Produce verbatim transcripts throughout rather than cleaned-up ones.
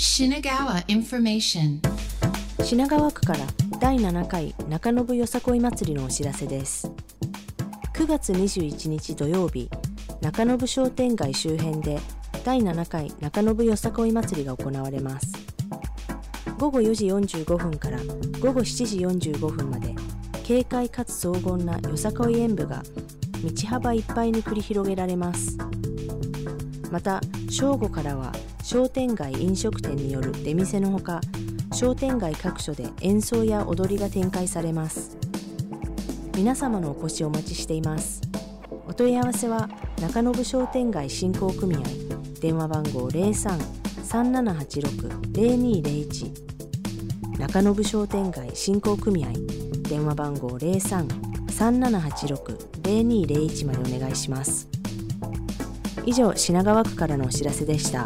Shinagawa Information。 品川区からだいななかい中延よさこい祭りのお知らせです。くがつにじゅういちにち土曜日、中延商店街周辺でだいななかい中延よさこい祭りが行われます。ごごよじよんじゅうごふんからごごしちじよんじゅうごふんまで、軽快かつ荘厳なよさこい演舞が道幅いっぱいに繰り広げられます。また正午からは商店街飲食店による出店のほか、商店街各所で演奏や踊りが展開されます。皆様のお越しをお待ちしています。お問い合わせは中延商店街振興組合、電話番号 ゼロさん さんななはちろく ゼロにゼロいち、 中延商店街振興組合、電話番号 ゼロさん さんななはちろく ゼロにゼロいち までお願いします。以上、品川区からのお知らせでした。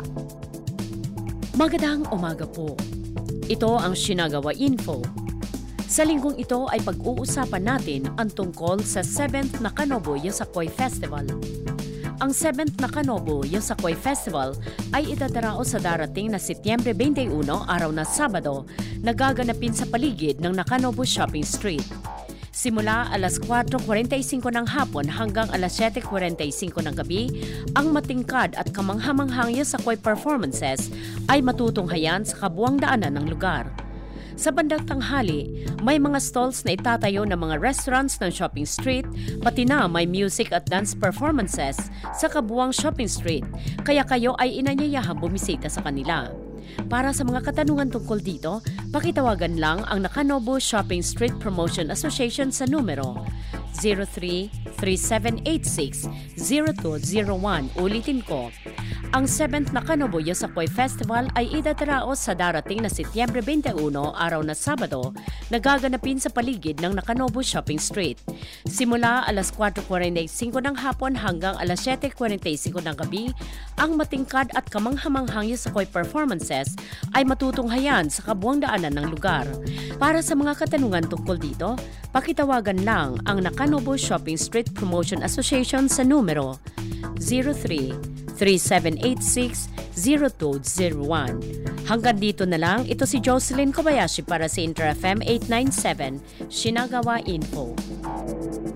Magandang umaga po. Ito ang Shinagawa Info. Sa linggong ito ay pag-uusapan natin ang tungkol sa seventh Nakanobo Yosakoi Festival. Ang seventh Nakanobo Yosakoi Festival ay itadarao sa darating na Setyembre twenty-one, araw na Sabado, na gaganapin sa paligid ng Nakanobo Shopping Street. Simula alas kwatro kuwarenta y singko ng hapon hanggang alas siyete kuwarenta y singko ng gabi, ang matingkad at kamanghamanghang Yosakoi performances ay matutunghayan sa kabuang daanan ng lugar. Sa bandang tanghali, may mga stalls na itatayo ng mga restaurants ng shopping street, pati na may music at dance performances sa kabuang shopping street, kaya kayo ay inanyayahang bumisita sa kanila. Para sa mga katanungan tungkol dito, pakitawagan lang ang Nakanobo Shopping Street Promotion Association sa numero zero three three seven eight six zero two zero one. Ulitin ko, ang seventh Nakanobo Yosakoi Festival ay idadarao sa darating na Setyembre twenty-one, araw na Sabado, na gaganapin sa paligid ng Nakanobo Shopping Street. Simula alas kwatro kuwarenta y singko ng hapon hanggang alas siyete kuwarenta y singko ng gabi, ang matingkad at kamanghamanghang Yosakoi performances ay matutunghayan sa kabuang daanan ng lugar. Para sa mga katanungan tungkol dito, pakitawagan lang ang Nakanobo Shopping Street Promotion Association sa numero zero three three seven eight six zero two zero one. Hanggang dito na lang, ito si Jocelyn Kobayashi para sa Inter F M eight ninety-seven, Shinagawa Info.